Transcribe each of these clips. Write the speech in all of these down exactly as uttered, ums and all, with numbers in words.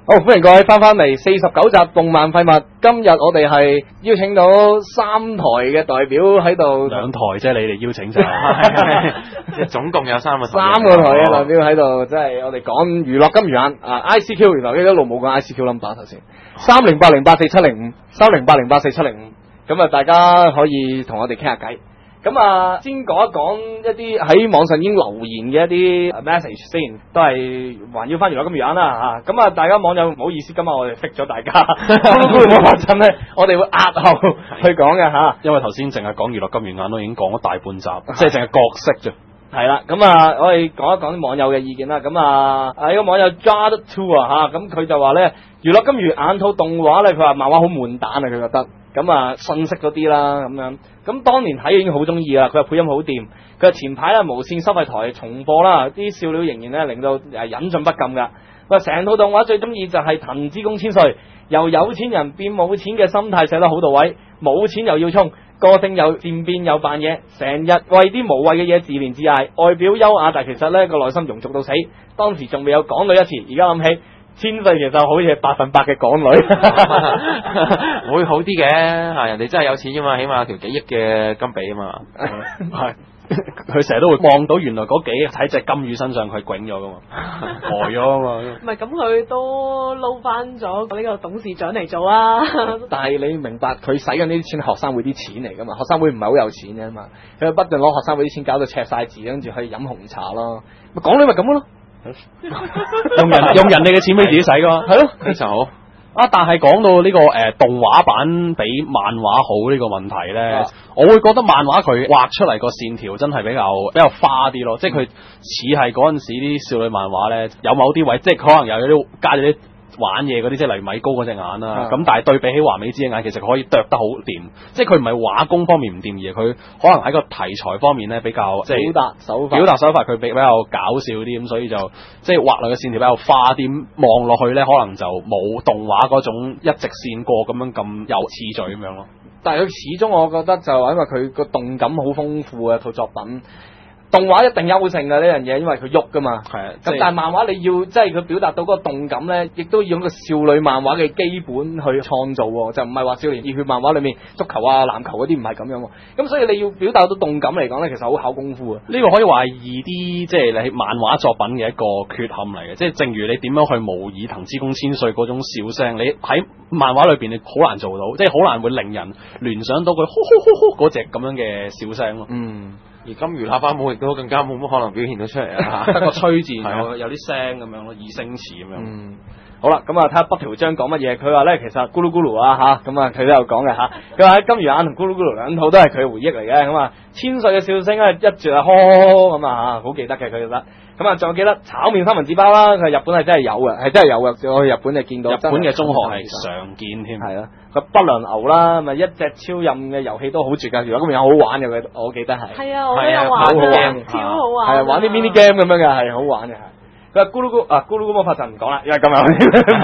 好，歡迎各位翻返嚟四十九集動漫廢物。今日我哋係邀請到三台嘅代表喺度， 兩台啫，你哋邀請晒， 即係總共有三個三個台嘅代表喺度，即係我哋講娛樂金魚眼啊 I C Q， 原來一路冇講 I C Q number 頭先，三零八零八四七零五，三零八零八四七零五，咁啊大家可以同我哋傾下偈。咁啊，先講一講一啲喺網上已經留言嘅一啲 message 先，都係環繞翻娛樂金魚眼啦嚇。咁啊，大家網友唔好意思，今日我哋逼咗大家，咕嚕咕嚕嗰陣咧，我哋會壓後去講嘅嚇。 因為頭先淨係講娛樂金魚眼都已經講咗大半集，即係淨係角色啫。 係啦，咁啊，我哋講一講啲網友嘅意見啦。咁啊，啊呢個網友 Jad Two 啊嚇，咁佢就話咧，娛樂金魚眼套動畫咧，佢話漫畫好悶蛋啊，佢覺得。咁啊，信息嗰啲啦，咁樣。咁當年睇已經好中意啦，佢話配音好掂。佢話前排咧無線收費台重播啦，啲笑料仍然咧令到誒忍俊不禁噶。佢話成套動畫最中意就係藤之宮千歲，由有錢人變冇錢嘅心態寫得好到位，冇錢又要衝，個性又漸變又扮嘢，成日為啲無謂嘅嘢自憐自艾，外表優雅但其實咧個內心庸俗到死。當時仲未有港女一詞，而家諗起。千歲其實好似係百分百嘅港女， 會好啲嘅嚇，人哋真係有錢㗎嘛，起碼有條幾億嘅金幣啊嘛， 係佢成日都會望到原來嗰幾喺隻金魚身上佢滾咗噶嘛，呆咗啊嘛。 唔係咁，佢都撈翻咗呢個董事長嚟做啊。 但係你明白佢使緊呢啲錢係學生會啲錢嚟噶嘛？學生會唔係好有錢嘅嘛？佢不斷攞學生會啲錢搞到赤晒字，跟住去飲紅茶咯。咪港女咪咁咯。 用人用人哋嘅錢俾自己使噶嘛， 係咯， 非常好啊！但係講到呢、這個誒、呃、動畫版比漫畫好呢個問題咧，啊、我會覺得漫畫佢畫出嚟個線條真係比較比較花啲咯，即係佢似係嗰陣時啲少女漫畫咧，有某啲位即係可能有啲加咗啲玩嘢嗰啲，即係例如米高嗰隻眼啦，咁、啊、但係對比起華美之隻眼，其實佢可以剁得好掂，即係佢唔係畫工方面唔掂，而佢可能喺個題材方面咧比較即係表達手法， 表達手法佢比比較搞笑啲，咁所以就即係畫落嘅線條比較花啲，望落去咧可能就冇動畫嗰種一直線過咁樣咁有次序咁樣咯。 但係佢始終我覺得就係因為佢個動感好豐富嘅套作品。動畫一定優勝嘅呢樣嘢，因為佢喐噶嘛。係啊，咁但係漫畫你要即係佢表達到嗰個動感咧，亦都要用個少女漫畫嘅基本去創造喎，就唔係話少年熱血漫畫裏面足球啊、籃球嗰啲唔係咁樣喎。咁所以你要表達到動感嚟講咧，其實好考功夫啊。呢個可以話係易啲，即係你漫畫作品嘅一個缺陷嚟嘅。即係正如你點樣去模擬藤之宮千歲嗰種笑聲，你喺漫畫裏邊你好難做到，即係好難會令人聯想到佢呼呼呼呼嗰隻咁樣嘅笑聲咯。 嗯。 而金魚喇叭舞亦都更加冇乜可能表現到出嚟啊！ 得個吹字有有啲聲咁樣咯，二聲詞咁樣。 嗯，好啦，咁啊睇下北條章講乜嘢？佢話咧其實咕嚕咕嚕啊嚇，咁啊佢都有講嘅嚇。佢話喺金魚眼同咕嚕咕嚕兩套都係佢嘅回憶嚟嘅。咁啊千歲嘅笑聲咧一絕啊呵呵咁啊嚇，好記得嘅佢覺得。咁啊仲有記得炒麵三文治包啦，佢日本係真係有嘅，係真係有嘅。我去日本就見到。 日本嘅中學係常見添。 係啦，個不良牛啦，咪一隻超任嘅遊戲都好絕㗎。如果咁樣好玩嘅，我記得係。 係啊，我都有玩嘅，超好玩。 係啊，玩啲 mini game 咁樣嘅係好玩嘅。佢話咕嚕咕啊咕嚕咕魔法陣唔講啦，因為今日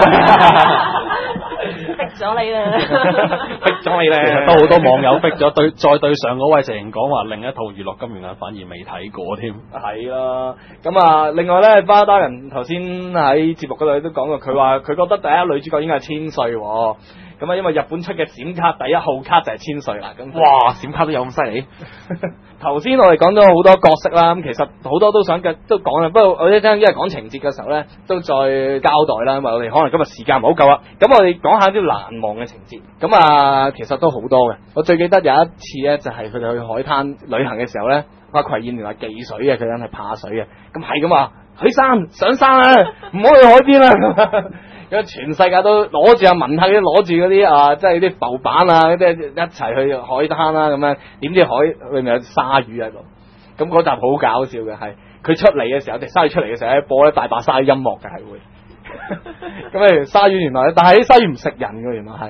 逼咗你啦， 逼咗你咧， 其實都好多網友逼咗對，再對上嗰位直情講話另一套娛樂金魚眼反而未睇過添。 係啦，咁啊，另外咧巴打人頭先喺節目嗰度都講過，佢話佢覺得第一女主角應該係千歲喎。咁啊，因為日本出嘅閃卡第一號卡就係千歲啦。咁哇，閃卡都有咁犀利？ 頭先我哋講咗好多角色啦，咁其實好多都想嘅都講啦。不過我一陣因為講情節嘅時候咧，都再交代啦。因為我哋可能今日時間唔好夠啦。咁我哋講下啲難忘嘅情節。咁啊，其實都好多嘅。我最記得有一次咧，就係佢哋去海灘旅行嘅時候咧，阿葵燕原來忌水嘅，佢真係怕水嘅。咁係咁話，去山上山啊，唔好去海邊啦。因為全世界都攞住阿文泰啲攞住嗰啲啊，即係啲浮板啊，嗰啲一齊去海灘啦咁樣，點知海裏面有鯊魚喺度。咁嗰集好搞笑嘅係，佢出嚟嘅時候，隻鯊魚出嚟嘅時候咧，播咧大把鯊魚音樂嘅係會。咁誒鯊魚原來，但係啲鯊魚唔食人嘅原來係，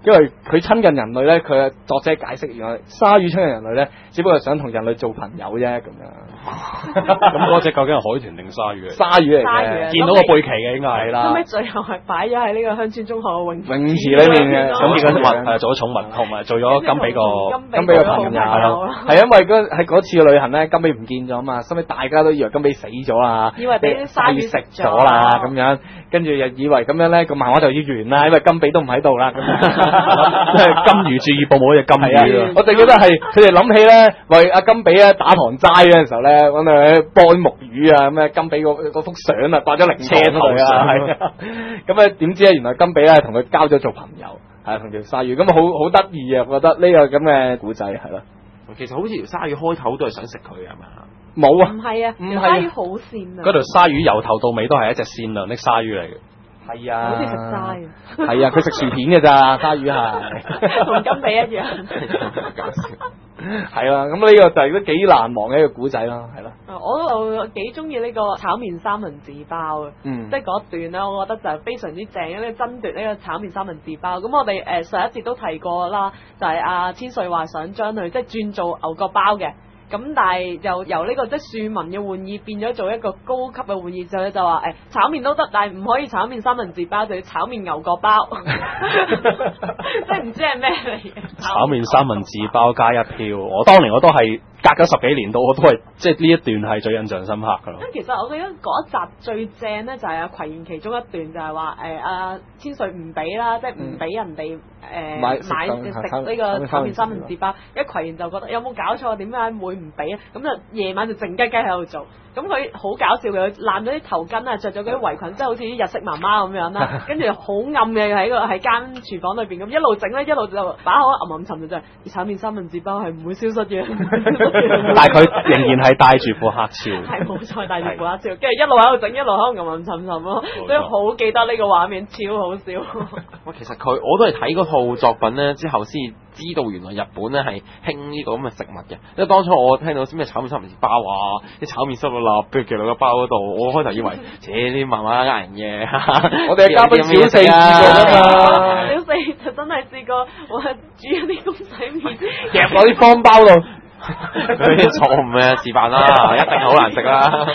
因為佢親近人類咧，佢嘅作者解釋原來鯊魚親近人類咧，只不過係想同人類做朋友啫咁樣。 咁嗰隻究竟係海豚定鯊魚嚟？ 鯊魚嚟鯊魚嘅， 見到個背鰭嘅應該係啦。 咁尾最後係擺咗喺呢個鄉村中學嘅泳泳池裏面嘅， 咁而家咁寵物係做咗寵物，同埋做咗金比個金比嘅朋友咯。係因為嗰喺嗰次嘅旅行咧，金比唔見咗嘛，所以大家都以為金比死咗啦， 以為俾啲鯊魚食咗啦咁樣，跟住又以為咁樣咧個漫畫就要完啦，因為金比都唔喺度啦。咁樣金魚注意報冇隻金魚啊！ 我哋覺得係佢哋諗起咧，為阿金比咧打堂齋嗰陣時候咧，揾佢幫木魚啊，咁咧金比嗰幅相啊，擺咗靈車度啊，係啊，咁咧點知咧，原來金比咧同佢交咗做朋友，係同條鯊魚，咁啊好好得意啊！我覺得呢個咁嘅古仔係咯。 其實好似條鯊魚開頭都係想食佢係咪啊？ 冇啊， 唔係啊， 唔係條鯊魚好善啊， 嗰條鯊魚由頭到尾都係一隻善良的鯊魚嚟嘅。 係啊， 好似食齋啊， 係啊，佢食薯片嘅咋，鯊魚係同金比一樣。 搞笑。 係啦，咁呢個就係都幾難忘嘅一個古仔啦，係啦。 我都幾中意呢個炒麵三文治包嘅， 嗯即係嗰一段咧，我覺得就係非常之正，因為爭奪呢個炒麵三文治包。咁我哋誒、呃、上一節都提過啦，就係、是、阿、啊、千歲話想將佢即係轉做牛角包嘅。咁但係又由呢個即係庶民嘅玩意變咗做一個高級嘅玩意，就就話誒炒麵都得，但係唔可以炒麵三文治包，就要炒麵牛角包，即係唔知係咩嚟嘅。 炒麵三文治包加一票，我當年我都係隔咗十幾年到，我都係即係呢一段係最印象深刻㗎咯。 咁其實我記得嗰一集最正咧，就係阿葵燕其中一段就係話誒阿千歲唔俾啦，即係唔俾人哋誒、呃、買食呢個炒麵三文治包，一葵燕就覺得有冇搞錯？點解會唔俾啊？咁就夜晚就靜雞雞喺度做。咁佢好搞笑嘅，佢攬咗啲頭巾啊，着咗嗰啲圍裙，即係好似啲日式媽媽咁樣啦。跟住好暗嘅喺個喺間廚房裏邊咁一路整咧，一路就把口吟吟沉就真係炒麵三文治包係唔會消失嘅。 但係佢仍然係戴住副黑超， 係冇錯，戴住副黑超，跟住一路喺度整，一路喺度吟吟沉沉咯，所以好記得呢個畫面，超好笑。 哇，其實佢我都係睇嗰套作品咧之後先知道原來日本咧係興呢個咁嘅食物嘅，因為當初我聽到啲咩炒麵三文治包啊，啲炒麵濕立立，跟住夾落個包嗰度，我開頭以為，切啲慢慢呃人嘅。 我哋嘅嘉賓小四試過㗎嘛， 小四就真係試過，我係煮一啲公仔麵夾落啲方包度。 佢啲錯誤嘅示範啦，一定好難食啦。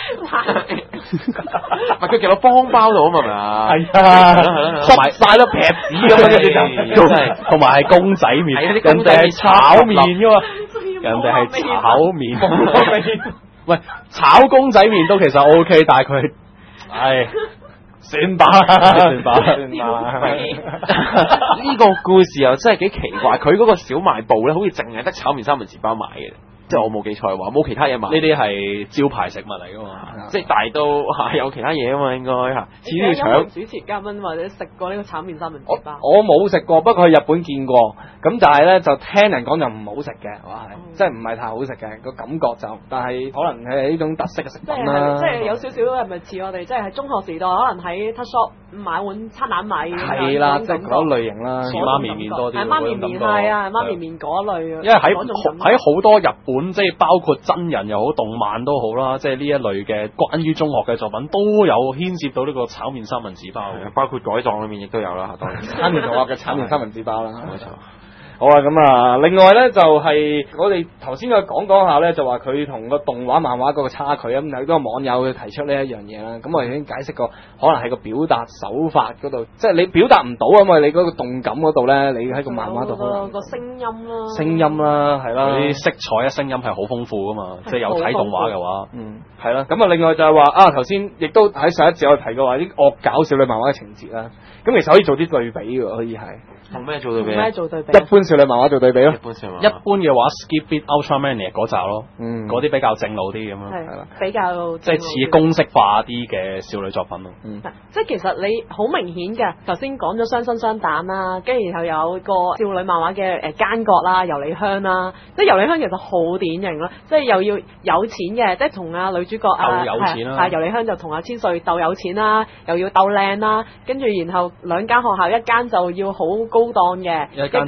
唔係佢夾到方包度啊嘛，係咪啊？ 係啊，塞晒粒劈子咁啊，跟住就真係同埋係公仔麵， 係啊啲人公仔麵哋係炒麵噶嘛，人哋係炒麵。喂，炒公仔麵都其實 O K， 但係佢，唉。算吧，算吧，算吧。 呢個故事又真係幾奇怪，佢嗰個小賣部咧，好似淨係得炒麵三文治包賣嘅。即係我冇記錯嘅話，冇其他嘢賣。 呢啲係招牌食物嚟噶嘛， 即係大都係有其他嘢啊嘛，應該嚇。似呢條腸。 主持嘉賓或者食過呢個炒麵三文治包？ 我冇食過，不過去日本見過。咁但係咧就聽人講就唔好食嘅，哇係，即係唔係太好食嘅個感覺就，但係可能係呢種特色嘅食品啦。 即係有少少係咪似我哋即係喺中學時代可能喺 Touch Shop 買碗餐蛋米係啦，即係嗰類型啦， 似媽咪麵多啲。 係媽咪麵係啊，媽咪麵嗰類啊。 因為喺喺好多日本，即係包括真人又好，動漫都好啦，即係呢一類嘅關於中學嘅作品都有牽涉到呢個炒麵三文治包， 包括改裝裏面亦都有啦。當然， 餐團同學嘅炒麵三文治包啦，冇錯。好啊，咁啊，另外咧就係、是、我哋頭先嘅講講下咧，就話佢同個動畫漫畫嗰個差距啊，咁有個網友提出呢一樣嘢啦，咁我哋已經解釋過，可能係個表達手法嗰度，即係你表達唔到啊嘛，你嗰個動感嗰度咧，你喺個漫畫度個個聲音啦， 聲音啦，係啦， 啲色彩啊聲音係好豐富噶嘛，即係有睇動畫嘅話， 嗯，係啦，咁啊，另外就係話啊，頭先亦都喺上一節我提過話啲惡搞少女漫畫嘅情節啦，咁其實可以做啲對比嘅，可以係同咩做對比？ 咩做對比？ 一般少女漫畫做對比咯， 一般少女漫畫。 一般嘅話 Skip Beat Ultraman 嗰集咯， 嗯， 嗰啲比較正路啲咁樣， 係啦，比較即係似公式化啲嘅少女作品咯。 嗯， 即係其實你好明顯嘅，頭先講咗雙生雙蛋啦，跟住然後有個少女漫畫嘅誒奸角啦，游里香啦，即係游里香其實好典型啦，即係又要有錢嘅，即係同阿女主角啊， 鬥有錢啦， 係游里香就同阿千歲鬥有錢啦，又要鬥靚啦，跟住然後兩間學校一間就要好高檔嘅，一間就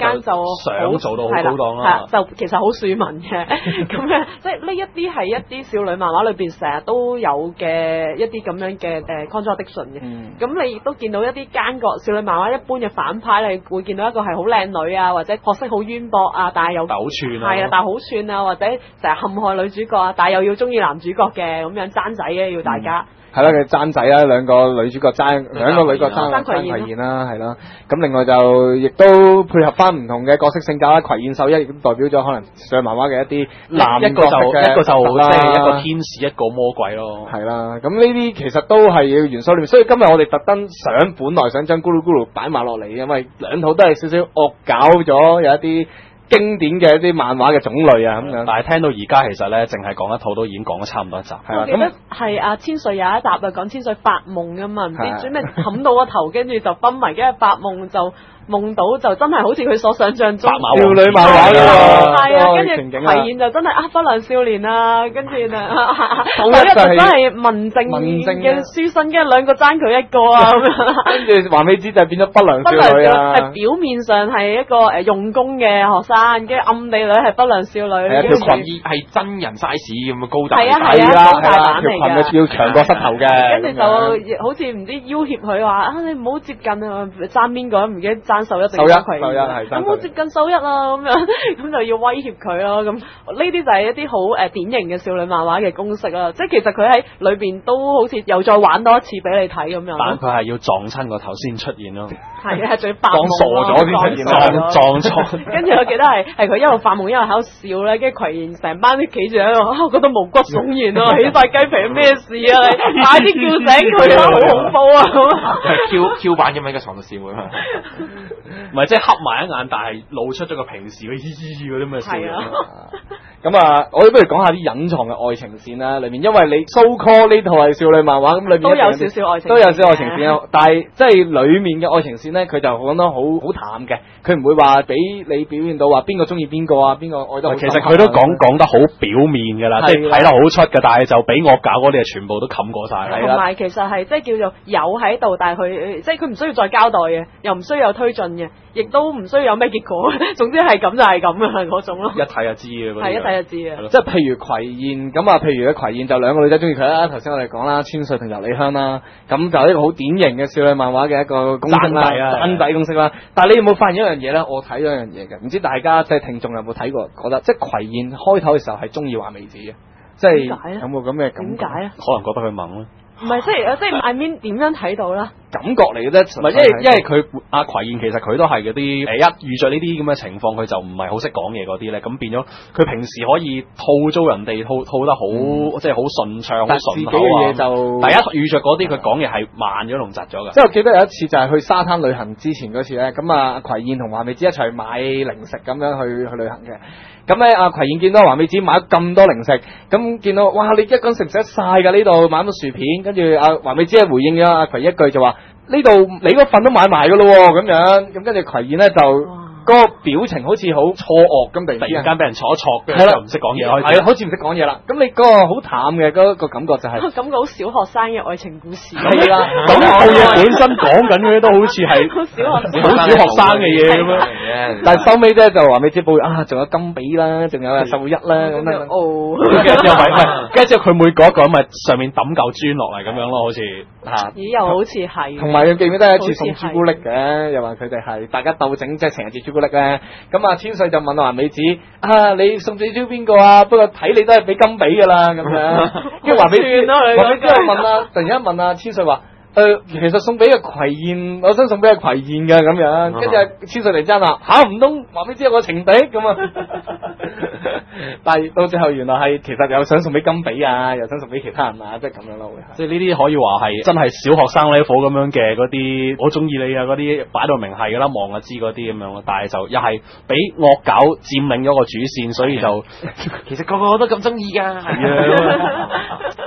想做到好高檔啦， 就其實好庶民嘅咁嘅，即係呢一啲係一啲少女漫畫裏邊成日都有嘅一啲咁樣嘅誒 contradiction 嘅。咁、嗯、你亦都見到一啲奸角少女漫畫一般嘅反派，你會見到一個係好靚女啊，或者學識好淵博啊，但係又好串啊， 係啊，但係好串啊，或者成日陷害女主角啊，但係又要中意男主角嘅咁樣爭仔嘅要大家。嗯係啦，佢爭仔啦，兩個女主角爭，兩個女角爭爭葵燕啦，係啦。咁另外就亦都配合翻唔同嘅角色性格啦。葵燕秀一亦都代表咗可能上漫畫嘅一啲男一個就一個就即係一個天使，一個魔鬼咯。 係啦，咁呢啲其實都係要元素裏面。所以今日我哋特登想，本來想將咕嚕咕嚕擺埋落嚟，因為兩套都係少少惡搞咗，有一啲經典嘅一啲漫畫嘅種類啊咁樣， 但係聽到而家其實咧，淨係講一套都已經講咗差唔多一集。 係啊，咁係阿千歲有一集啊，講千歲發夢噶嘛，唔知做咩冚到個頭，跟住就昏迷，跟住發夢就夢到就真係好似佢所想象中少女漫畫咯， 係啊，跟住葵燕就真係啊不良少年啊，跟住啊，好一就真係文靜嘅書生，跟住兩個爭佢一個啊咁樣， 跟住華美子就變咗不良少女啊， 係表面上係一個誒用功嘅學生，跟住暗地裏係不良少女， 條裙衣係真人 size 咁嘅高大， 係啊係啊高大版嚟㗎，條裙要長過膝頭嘅， 跟住就好似唔知要挾佢話啊你唔好接近啊，爭邊個唔記得爭秀一定係葵燕， 咁好接近秀一啊咁樣，咁就要威脅佢咯。咁呢啲就係一啲好誒典型嘅少女漫畫嘅公式啦。即係其實佢喺裏邊都好似又再玩多一次俾你睇咁樣。 但佢係要撞親個頭先出現咯。 係啊，仲要發夢傻咗先出現咯，撞錯。 跟住我記得係係佢一路發夢一路喺度笑咧，跟住葵燕成班都企住喺度，啊覺得毛骨悚然啊，起晒雞皮，咩事啊你？快啲叫醒佢啊，好恐怖啊咁。 Q Q 版咁喺個床度笑啊嘛。 唔係即係合埋一眼，但係露出咗個平時嘅嘻嘻嗰啲咁嘅笑容。 咁啊，我哋不如講下啲隱藏嘅愛情線啦，裏面因為你 so call 呢套係少女漫畫，咁裏面都有少少愛情線， 都有少少愛情線啊。但係即係裏面嘅愛情線咧，佢就講得好好淡嘅，佢唔會話俾你表現到話邊個中意邊個啊，邊個愛得好。 其實佢都講講得好表面㗎啦，即係睇得好出嘅，但係就俾惡搞嗰啲啊，全部都冚過晒啦。 同埋其實係即係叫做有喺度，但係佢即係佢唔需要再交代嘅，又唔需要有推進嘅。亦都唔需要有咩結果，總之係咁就係咁啊嗰種咯。 一睇就知嘅嗰啲。係一睇就知啊。 即係譬如葵燕咁啊，譬如咧葵燕就兩個女仔中意佢啦。頭先我哋講啦，千歲同游里香啦，咁就一個好典型嘅少女漫畫嘅一個公式啦，爭仔公式啦。但係你有冇發現一樣嘢咧？我睇咗一樣嘢嘅，唔知大家即係聽眾有冇睇過？覺得即係葵燕開頭嘅時候係中意華美子嘅，即係有冇咁嘅感覺？ 點解啊？ 可能覺得佢猛咧。 唔係，即係即係 I mean 點樣睇到咧？ 感覺嚟嘅啫， 唔係，因為因為佢阿葵燕其實佢都係嗰啲誒一遇着呢啲咁嘅情況，佢就唔係好識講嘢嗰啲咧，咁變咗佢平時可以套租人哋套套得好，嗯、即係好順暢、好順口啊。嘢就第一遇着嗰啲，佢講嘢係慢咗同窒咗嘅。 即係我記得有一次就係去沙灘旅行之前嗰次咧，咁啊葵燕同華美子一齊買零食咁樣去去旅行嘅。咁咧阿葵燕見到華美子買咗咁多零食，咁見到哇你一個人食唔食得晒㗎呢度買咁多薯片，跟住阿華美子係回應咗阿葵燕一句就話。呢度你嗰份都買埋噶咯咁樣，咁跟住葵燕咧就嗰個表情好似好錯愕咁，突然間俾人坐一坐，係啦，唔識講嘢，係好似唔識講嘢啦。咁你嗰個好淡嘅嗰個感覺就係感覺好小學生嘅愛情故事。 係啦， 咁套嘢本身講緊嘅都好似係好小學好小學生嘅嘢咁樣。 但係收尾咧就話俾你知報啊，仲有金比啦，仲有秀一啦咁樣。 哦， 跟住又咪，跟住佢每講一句咪上面抌嚿磚落嚟咁樣咯，好似嚇。咦？又好似係。 同埋記唔記得有一次送朱古力嘅，又話佢哋係大家鬥整即係成日隻朱古力咧。咁啊，千歲就問華美子啊，你送俾朱邊個啊？不過睇你都係俾金比噶啦，咁樣。跟住華美子，華美子又問啊，突然間問啊，千歲話。誒、呃，其實送俾個葵燕，我想送俾個葵燕嘅咁樣，跟住千歲嚟爭啦，吓唔通話俾知有個情敵咁啊？但係到最後原來係其實又想送俾金比啊，又想送俾其他人啊，即係咁樣咯，會即係呢啲可以話係真係小學生 level 咁樣嘅嗰啲，我中意你啊嗰啲擺到明係噶啦，望就知嗰啲咁樣咯。但係就又係俾惡搞佔領咗個主線，所以就其實個個都咁中意噶。係啊。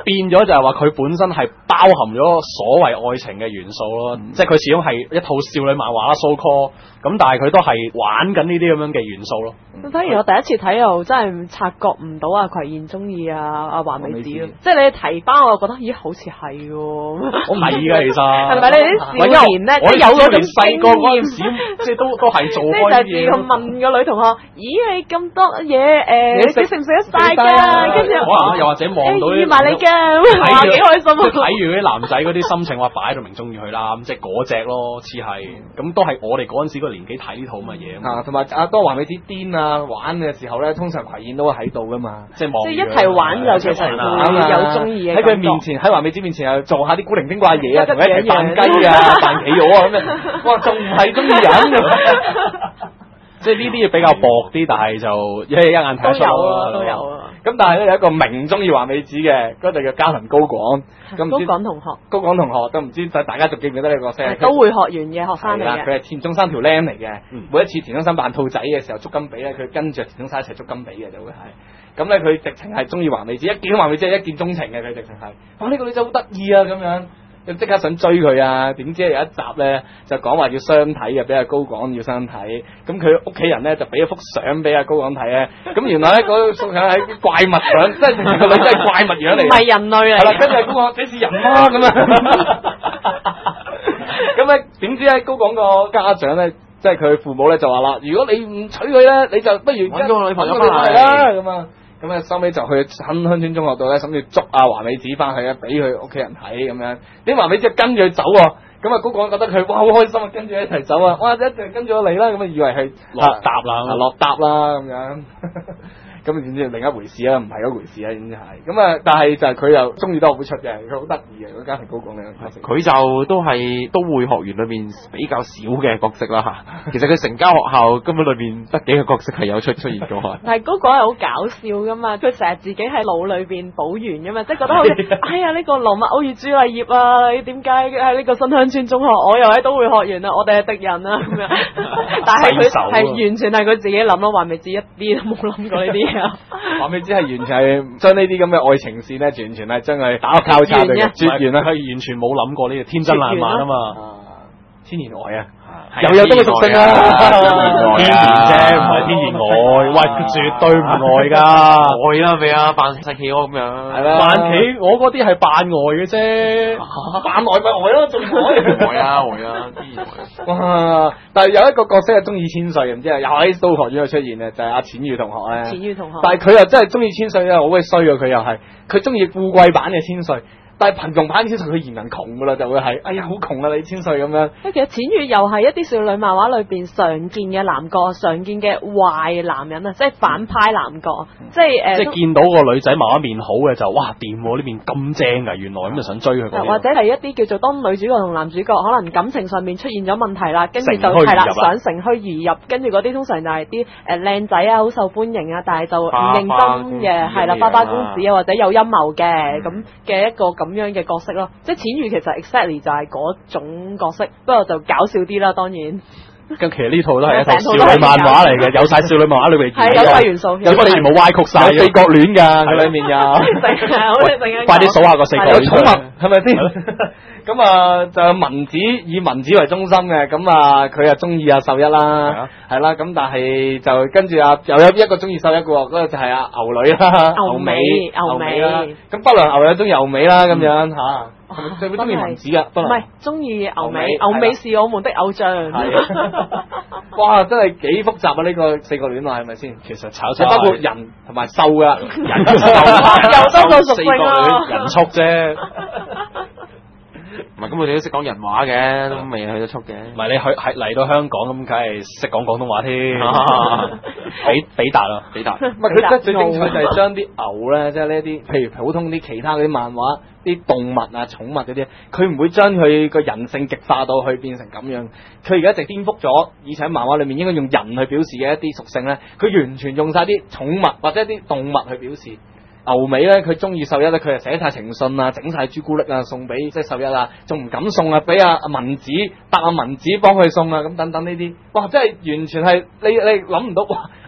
變咗就係話佢本身係包含咗所謂愛情嘅元素咯，嗯、即係佢始終係一套少女漫畫 so call， 咁但係佢都係玩緊呢啲咁樣嘅元素咯。 咁反而我第一次睇又真係察覺唔到阿葵燕中意阿阿華美子咯，即係你提翻我又覺得咦好似係喎， 我唔係㗎其實， 係咪你啲少年咧？ 我有嗰種細個嗰陣時，即係都都係做開啲嘢。即係就問個女同學：咦你咁多嘢誒，你食唔食得晒㗎？跟住又或者望到預埋你嘅，哇幾開心啊！ 睇住嗰啲男仔嗰啲心情話擺到明中意佢啦，咁即係嗰隻咯，似係咁都係我哋嗰陣時個年紀睇呢套咁嘅嘢啊， 同埋阿多華美子癲啊玩嘅時候咧，通常葵燕都會喺度噶嘛， 即係望。 即係一齊玩就其實會有中意嘅。 喺佢面前，喺華美子面前又做下啲古靈精怪嘢啊，同佢一齊扮雞啊、扮企鵝啊咁樣，哇仲唔係中意人㗎？ 即係呢啲嘢比較薄啲，但係就一一眼睇得出咯， 都有啊。 咁但係咧有一個明中意華美子嘅，嗰隊叫嘉倫高廣，咁高廣同學， 高廣同學都唔知大家仲記唔記得呢個角色？ 都會學園嘅學生嚟嘅， 佢係田中山條僆嚟嘅。嗯、每一次田中山扮兔仔嘅時候捉金比咧，佢跟住田中山一齊捉金比嘅就會係。咁咧佢直情係中意華美子，一見華美子係一見鍾情嘅，佢直情係。哇！呢、呢個女仔好得意啊咁樣。即刻想追佢啊！點知有一集咧就講話要相睇嘅，俾阿高廣要相睇。咁佢屋企人咧就俾一幅相俾阿高廣睇咧。咁原來咧嗰幅相係怪物相，即係個女真係怪物樣嚟， 唔係人類嚟。 係啦，跟住阿高廣你是人嗎？咁啊！咁咧點知咧高廣個家長咧，即係佢父母咧就話啦：如果你唔娶佢咧，你就不如揾個女朋友翻嚟啦咁啊！咁啊，收尾就去新鄉村中學度咧，諗住捉阿華美子翻去啊，俾佢屋企人睇咁樣。啲華美子跟住佢走喎，咁啊高廣覺得佢哇好開心啊，跟住一齊走啊，哇一齊跟住我嚟啦，咁啊以為係落搭啦， 落搭啦咁樣。咁點知另一回事啊？唔係嗰回事啊，點知係咁啊？但係就係佢又中意得好出嘅，佢好得意嘅嗰家庭高廣嘅角色。 佢就都係都會學園裏邊比較少嘅角色啦嚇。其實佢成間學校根本裏邊得幾個角色係有出出現過。 但係高廣係好搞笑噶嘛，佢成日自己喺腦裏邊補完噶嘛，即係覺得好似哎呀呢、呢個羅密歐與朱麗葉啊，你點解喺呢個新鄉村中學，我又喺都會學園啊，我哋係敵人啊咁樣。但係佢係完全係佢自己諗咯，話未知一啲都冇諗過呢啲。 話俾你知係完全係將呢啲咁嘅愛情線咧，完全係將佢打個交叉嘅絕緣啦， 佢完全冇諗過呢個天真爛漫啊嘛， 天然愛啊，又有多個屬性啦， 天然啫，唔係天然愛，喂，絕對唔愛噶， 愛啦俾啊，扮細企鵝咁樣， 係啦， 扮企鵝嗰啲係扮愛嘅啫， 扮愛咪愛咯，仲愛， 愛啊愛啊，天然愛， 哇！但係有一個角色係中意千歲，唔知啊，又喺都學院度出現嘅，就係阿淺羽同學咧。 淺羽同學， 但係佢又真係中意千歲啊，好鬼衰啊！佢又係，佢中意富貴版嘅千歲。但係貧窮版千歲佢嫌人窮噶啦，就會係哎呀好窮啊你千歲咁樣。 其實淺羽又係一啲少女漫畫裏邊常見嘅男角，常見嘅壞男人啊，即係反派男角，嗯、即係誒。呃、 即係見到個女仔某一面好嘅就哇掂喎，呢邊咁正㗎，原來咁就想追佢。 或者係一啲叫做當女主角同男主角可能感情上面出現咗問題啦，跟住就係啦想乘虛而入，跟住嗰啲通常就係啲誒靚仔啊，好受歡迎啊，但係就唔認真嘅，係啦，花花公子啊，或者有陰謀嘅咁嘅一個咁樣嘅角色咯。即係淺羽其實 exactly 就係嗰種角色，不過就搞笑啲啦，當然。 咁其實呢套都係一套少女漫畫嚟嘅，有晒少女漫畫裏邊係有晒元素， 有啲全部歪曲晒， 有四角戀㗎，佢裏面有。 快啲數下個四角戀。 有寵物係咪先？咁啊，就文子以文子為中心嘅，咁啊佢啊中意阿秀一啦，係啦，咁但係就跟住啊又有一個中意秀一嘅喎，嗰個就係阿牛女啦， 牛尾牛尾啦，咁不良牛有中意牛尾啦，咁樣嚇。係咪中意文子噶？ 唔係中意牛尾，牛尾是我們的偶像。 哇，真係幾複雜啊！呢、這個四角戀啊，係咪先？ 其實炒出包括人同埋獸噶，人又多個屬性啊， 人畜啫。 唔係，咁我哋都識講人話嘅，都未去得速嘅。 唔係你去係嚟到香港咁，梗係識講廣東話添。比比達啊，比達。 唔係佢真係最精彩就係將啲牛咧，即係呢一啲，譬如普通啲其他嗰啲漫畫，啲動物啊、寵物嗰啲，佢唔會將佢個人性極化到去變成咁樣。佢而家一直顛覆咗以前喺漫畫裏面應該用人去表示嘅一啲屬性咧，佢完全用晒啲寵物或者啲動物去表示。牛尾咧，佢中意秀一咧，佢就寫晒情信啊，整晒朱古力啊，送俾即係秀一啊，仲唔敢送啊，俾阿阿文子，搭阿文子幫佢送啊，咁等等呢啲，哇，真係完全係你你諗唔到，哇！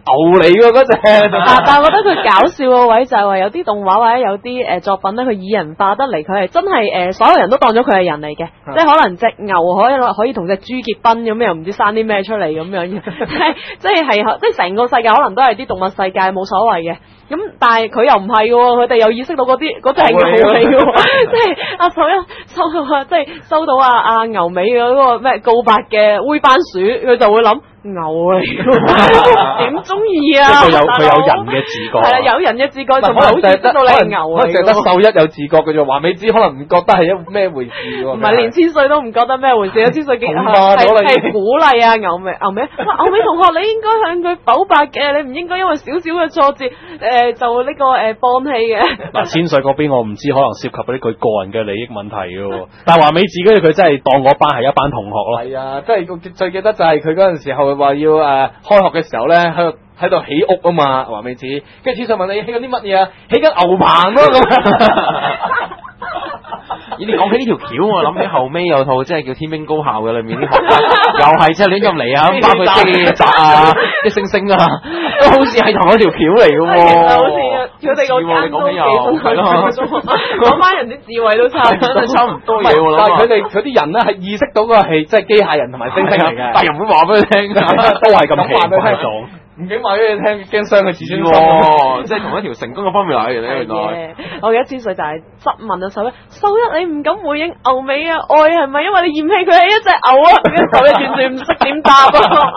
牛嚟㗎嗰隻。 但但我覺得佢搞笑個位就係話有啲動畫或者有啲誒作品咧，佢擬人化得嚟，佢係真係誒所有人都當咗佢係人嚟嘅，即係可能隻牛可以可以同隻豬結婚咁，又唔知生啲咩出嚟咁樣嘅，即係係即係成個世界可能都係啲動物世界冇所謂嘅。咁但係佢又唔係嘅喎，佢哋又意識到嗰啲嗰隻係牛嚟嘅喎，即係阿首一收到即係收到阿阿牛尾嗰個咩告白嘅灰番薯，佢就會諗。牛嚟嘅，點中意啊？ 佢有佢有人嘅自覺， 係啦，有人嘅自覺，就好似知道你係牛嚟嘅。 可能淨係得秀一有自覺嘅啫，華美子可能唔覺得係一咩回事喎。 唔係連千歲都唔覺得咩回事，千歲幾係係鼓勵啊牛尾牛尾，哇牛尾同學你應該向佢剖白嘅，你唔應該因為少少嘅挫折誒就呢個誒放棄嘅。 嗱千歲嗰邊我唔知，可能涉及嗰啲佢個人嘅利益問題嘅，但係華美子嗰佢真係當嗰班係一班同學咯。 係啊，即係最記得就係佢嗰陣時候。話要誒、呃、開學嘅時候咧，喺度喺度起屋啊嘛，華美子，跟住千歲問你起緊啲乜嘢啊？起緊牛棚咯咁。 咦？你講起呢條橋，我諗起後尾有套即係叫《天兵高校》嘅，裏面啲學生又係即係亂咁嚟啊，包括機閘啊、啲星星啊，都好似係同一條橋嚟嘅喎。 好似佢哋個間都幾係咯，嗰班人啲智慧都差， 真係差唔多嘢喎。 但係佢哋佢啲人咧係意識到嗰個係即係機械人同埋星星嚟嘅， 但係又唔會話俾佢聽， 都係咁奇怪狀。 唔驚話俾你聽，驚傷佢自尊心喎，即係同一條成功嘅方面嚟嘅咧。原來我記得千歲就係質問啊，秀一，秀一你唔敢回應牛尾啊，愛係咪因為你嫌棄佢係一隻牛啊？秀一完全唔識點答啊！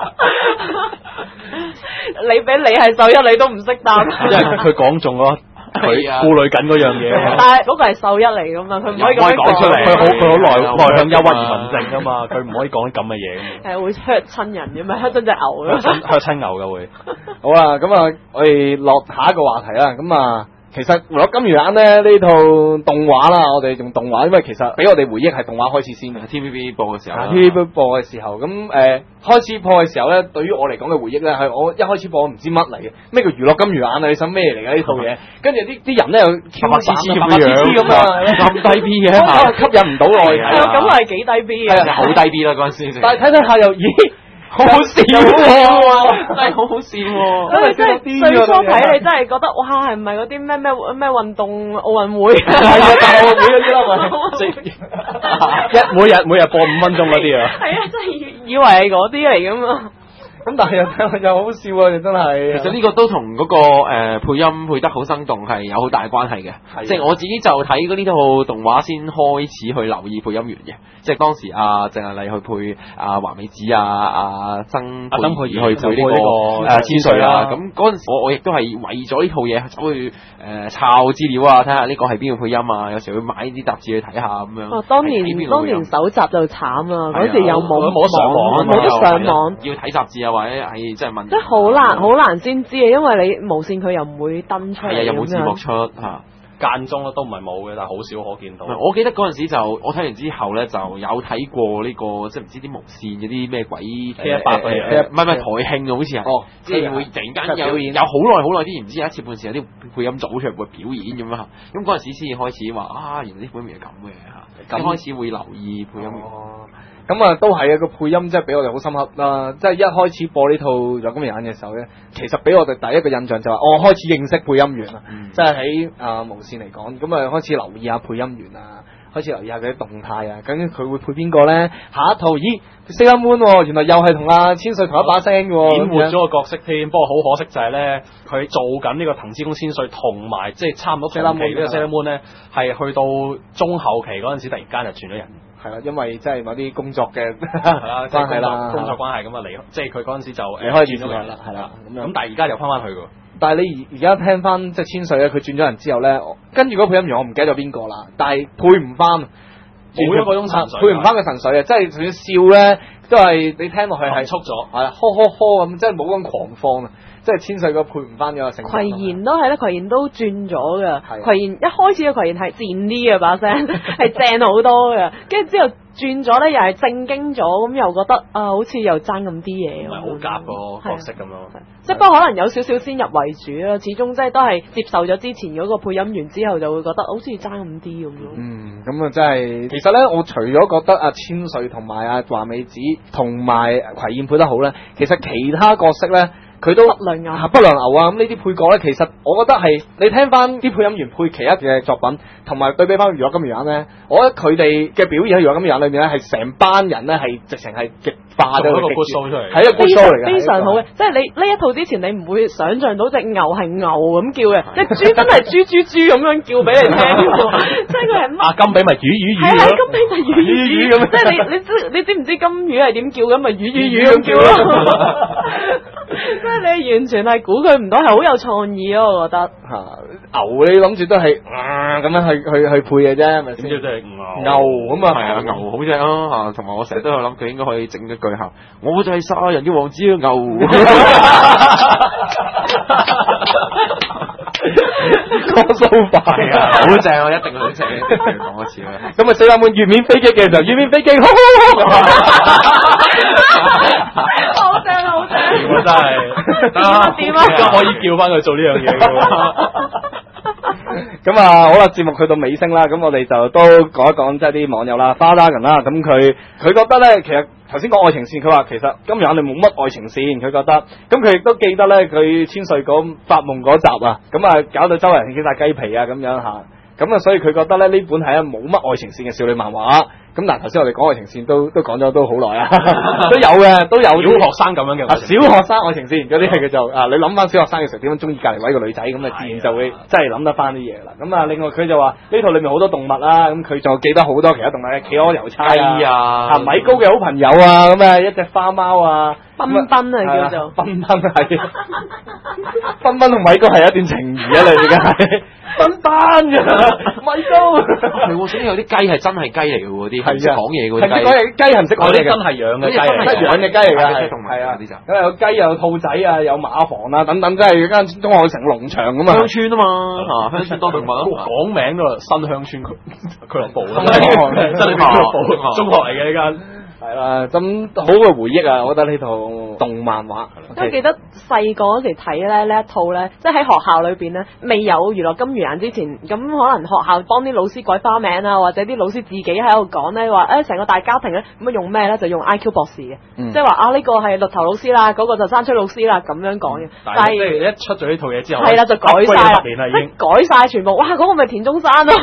你俾你係秀一，你都唔識答， 因為佢講中咯。佢顧慮緊嗰樣嘢， 但係嗰個係秀一嚟噶嘛，佢唔可以咁樣講出嚟。佢好佢好內內向、憂鬱而文靜噶嘛，佢唔可以講啲咁嘅嘢。 係會 hurt 親人嘅咩？hurt 親隻牛咯 ，hurt 親牛嘅會。 好啦，咁啊，我哋落下一個話題啦。咁啊，其實《娛樂金魚眼》咧呢套動畫啦，我哋用動畫，因為其實俾我哋回憶係動畫開始先嘅 ，T V B 播嘅時候 ，T V B 播嘅時候，咁誒、呃、開始播嘅時候咧，對於我嚟講嘅回憶咧，係我一開始播唔知乜嚟嘅，咩叫《娛樂金魚眼》啊？你想咩嚟嘅呢套嘢？跟住啲啲人咧又白白黐黐咁樣，咁啊咁低 B 嘅，吸引唔到我。 係啊，咁係幾低 B 嘅， 好低 B 啦嗰陣時。 但係睇睇下又，咦？好好笑喎， 真係好好笑喎！ 所以真係最初睇你真係覺得哇，係咪嗰啲咩咩咩運動奧運會？係啊，大奧運會嗰啲啦， 一每日每日播五分鐘嗰啲啊！ 係啊，真係以為係嗰啲嚟噶嘛。 咁但係又又好笑啊！真係， 其實呢個都同嗰、那個誒、呃、配音配得好生動係有好大關係嘅。即係的我自己就睇嗰呢套動畫先開始去留意配音員嘅。即係當時阿鄭麗麗去配阿華美子啊，阿曾佩儀去配呢、這個誒千歲啊。咁嗰陣時我我亦都係為咗呢套嘢走去誒抄資料啊，睇下呢個係邊個配音啊。有時會買啲雜誌去睇下咁樣。 哦，當年當年搜集就慘啊！嗰時又冇冇得上網， 冇得上網， 要睇雜誌啊，或者係即係問。 即係好難好難先知啊，因為你無線佢又唔會登出嚟， 係啊，又冇字幕出嚇。 間中都唔係冇嘅，但係好少可見到。 我記得嗰陣時就我睇完之後咧，就有睇過呢、這個即係唔知啲無線嗰啲咩鬼 K 一百嘅嘢， 唔係唔係台慶啊，好似係，哦，即係會突然間有有好耐好耐之前，唔知有一次半時有啲配音組出嚟會表演咁樣嚇。咁嗰陣時先至開始話啊，原來啲配音員係咁嘅嚇，咁開始會留意配音員。 哦咁啊，都係啊！個配音真係俾我哋好深刻啦。即係一開始播呢套《有金眼》嘅時候咧，其實俾我哋第一個印象就係我開始認識配音員啦。嗯、即係喺啊無線嚟講，咁啊開始留意下配音員啊，開始留意下佢啲動態啊。究竟佢會配邊個咧？下一套咦，Sailor Moon，原來又係同阿千歲同一把聲嘅， 演活咗個角色添。不過好可惜就係咧，佢做緊呢個藤之宮千歲，同埋即係差唔多同期呢個 Sailor Moon 咧，係去到中後期嗰陣時，突然間就轉咗人。 係啦，因為即係某啲工作嘅關係啦，工作關係咁啊離，即係佢嗰陣時就離開轉咗人啦，係啦咁樣。咁但係而家又翻翻去㗎。 但係你而而家聽翻即係千歲咧，佢轉咗人之後咧，跟住嗰配音員我唔記得咗邊個啦，但係配唔翻， 冇咗嗰種神髓， 配唔翻嘅神髓啊！即係就算笑咧，都係你聽落去係速咗， 係啦，呵呵呵咁，即係冇咁狂放啊！即係千歲個配唔翻嘅成。 葵賢都係咧，葵賢都轉咗嘅。葵賢一開始嘅葵賢係賤啲嘅把聲，係正好多嘅。跟住之後轉咗咧，又係正經咗，咁又覺得啊，好似又爭咁啲嘢。 唔係好夾個角色咁咯。 即係不過可能有少少先入為主啦，始終即係都係接受咗之前嗰個配音員之後，就會覺得好似爭咁啲咁咯。 嗯，咁啊真係，其實咧，我除咗覺得阿千歲同埋阿華美子同埋葵賢配得好咧，其實其他角色咧。 佢都不良牛啊不良牛啊，咁呢啲配角咧，其實我覺得係你聽翻啲配音員配其他嘅作品，同埋對比翻《娛樂金魚眼》咧，我覺得佢哋嘅表現喺《娛樂金魚眼》裏面咧，係成班人咧係直情係極化咗一個 good show 出嚟， 係一個 good show 嚟嘅， 非常好嘅。即係你呢一套之前，你唔會想像到隻牛係牛咁叫嘅，隻豬真係豬豬豬咁樣叫俾你聽喎。即係佢係乜？ 阿金比咪魚魚魚係啊， 咯， 金比咪魚魚魚咁。即係你你知你知唔知金魚係點叫咁？咪魚魚魚咁叫咯。即係你完全係估佢唔到，係好有創意咯，我覺得。 嚇、啊、牛你諗住都係啊咁樣去去去配嘅啫，咪先？ 點知真係牛牛咁啊， 係啊，牛好正咯嚇，同埋我成日都有諗佢應該可以整一句嚇，我就係殺人嘅王子啊牛。 歌蘇快啊， 好正啊！一定要請，一定要講一次啦。 咁啊，四眼滿月面飛機嘅時候，月面飛機， 好正啊！好正。 我真係點啊點啊， 而家可以叫翻佢做呢樣嘢嘅喎。 咁啊，好啦，節目去到尾聲啦，咁我哋就都講一講即係啲網友啦，花打人啦，咁佢佢覺得咧，其實頭先講愛情線，佢話其實金魚眼裏冇乜愛情線，佢覺得，咁佢亦都記得咧，佢千歲講發夢嗰集啊，咁啊搞到周圍人起晒雞皮啊咁樣吓，咁啊所以佢覺得咧呢本係一冇乜愛情線嘅少女漫畫。咁嗱，頭先我哋講愛情線都都講咗都好耐啊，都有嘅，都有小學生咁樣嘅， 小學生愛情線嗰啲係叫做啊，你諗翻小學生嘅時候點樣中意隔離位個女仔，咁啊自然就會真係諗得翻啲嘢啦。咁啊，另外佢就話呢套裏面好多動物啦，咁佢就記得好多其他動物嘅企鵝郵差啊，啊米高嘅好朋友啊，咁啊一隻花貓啊， 彬彬啊叫做彬彬係，彬彬同米高係一段情誼啊，你而家係彬彬嘅米高， 係喎，所以有啲雞係真係雞嚟嘅喎，啲唔識講嘢嗰啲雞， 係講嘢雞係唔識講嘢嘅， 真係養嘅雞， 真係養嘅雞嚟㗎，係係啊， 咁有雞有兔仔啊，有馬房啊等等，真係間中學城農場咁啊， 鄉村啊嘛，嚇鄉村多動物咯， 講名都係新鄉村俱俱樂部啦， 真係俱樂部，中學嚟嘅呢間。 係啦，咁好嘅回憶啊！我覺得呢套動漫畫， 即係記得細個嗰時睇咧呢一套咧，即係喺學校裏邊咧，未有娛樂金魚眼之前，咁可能學校幫啲老師改花名啊，或者啲老師自己喺度講咧，話誒成個大家庭咧，咁啊用咩咧？就用 I Q 博士嘅， 嗯、 即係話啊呢個係綠頭老師啦，嗰、嗰個就山吹老師啦，咁樣講嘅。 嗯、但係即係一出咗呢套嘢之後， 係啦就改晒啦， 年已經改晒全部，哇嗰、嗰個咪田中山咯，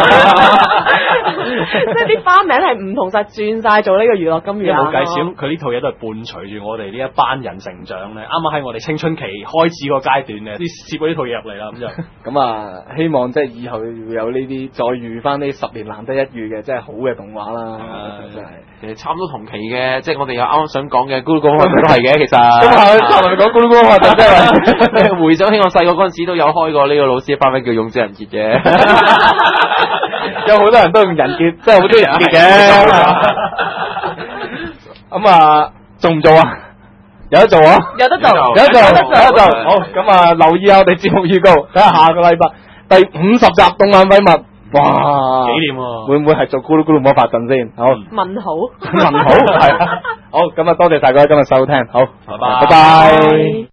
即係啲花名係唔同晒，轉晒做呢個娛樂金魚眼。 咁佢呢套嘢都係伴隨住我哋呢一班人成長咧，啱啱喺我哋青春期開始個階段咧，啲攝咗呢套嘢入嚟啦，咁就咁啊，希望即係以後會有呢啲再遇翻呢十年難得一遇嘅，即係好嘅動畫啦，真係。 其實差唔多同期嘅，即係我哋又啱啱想講嘅《咕嚕咕嚕》都係嘅，其實。 咁啊，就嚟講《咕嚕咕嚕》就即係回想起我細個嗰陣時都有開過呢個老師嘅花名叫勇者仁傑嘅， 有好多人都用仁傑，即係好中意仁傑嘅。咁啊，做唔做啊？有得做啊！ 有得做， 有得做，有得做。好，咁啊，留意下我哋節目預告，睇下下個禮拜第五十集《動漫廢物》。哇！ 紀念喎， 會唔會係做咕嚕咕嚕魔法陣先？好， 問好， 問好，係啊。好，咁啊，多謝大家今日收聽。好， 拜拜， 拜拜。